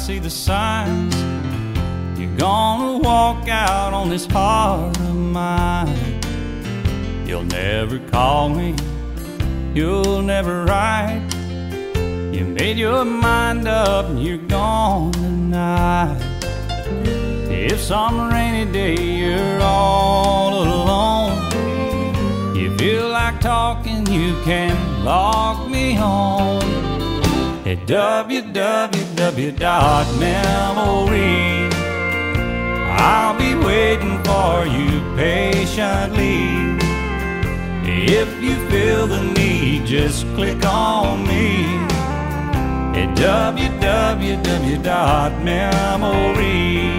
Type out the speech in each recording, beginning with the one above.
see the signs. You're gonna walk out on this heart of mine. You'll never call me, you'll never write. You made your mind up and you're gone tonight. If some rainy day you're all alone, you feel like talking, you can log me home at www.memory. I'll be waiting for you patiently. If you feel the need, just click on me at www.memory.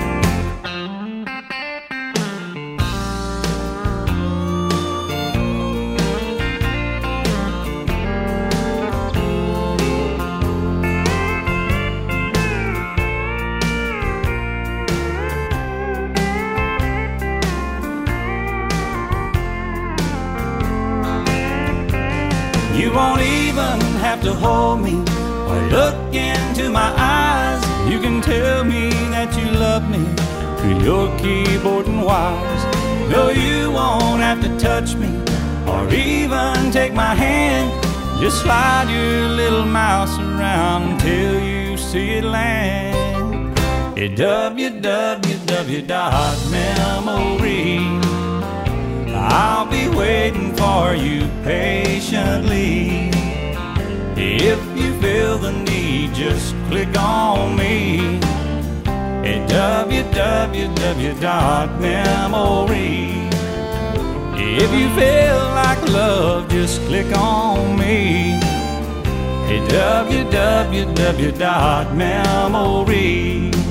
You won't even have to hold me or look into my eyes. You can tell me that you love me through your keyboard and wires. No, you won't have to touch me or even take my hand. Just slide your little mouse around until you see it land at www.memory. I'll be waiting for you patiently. If you feel the need, just click on me at www.memory. If you feel like love, just click on me at www.memory.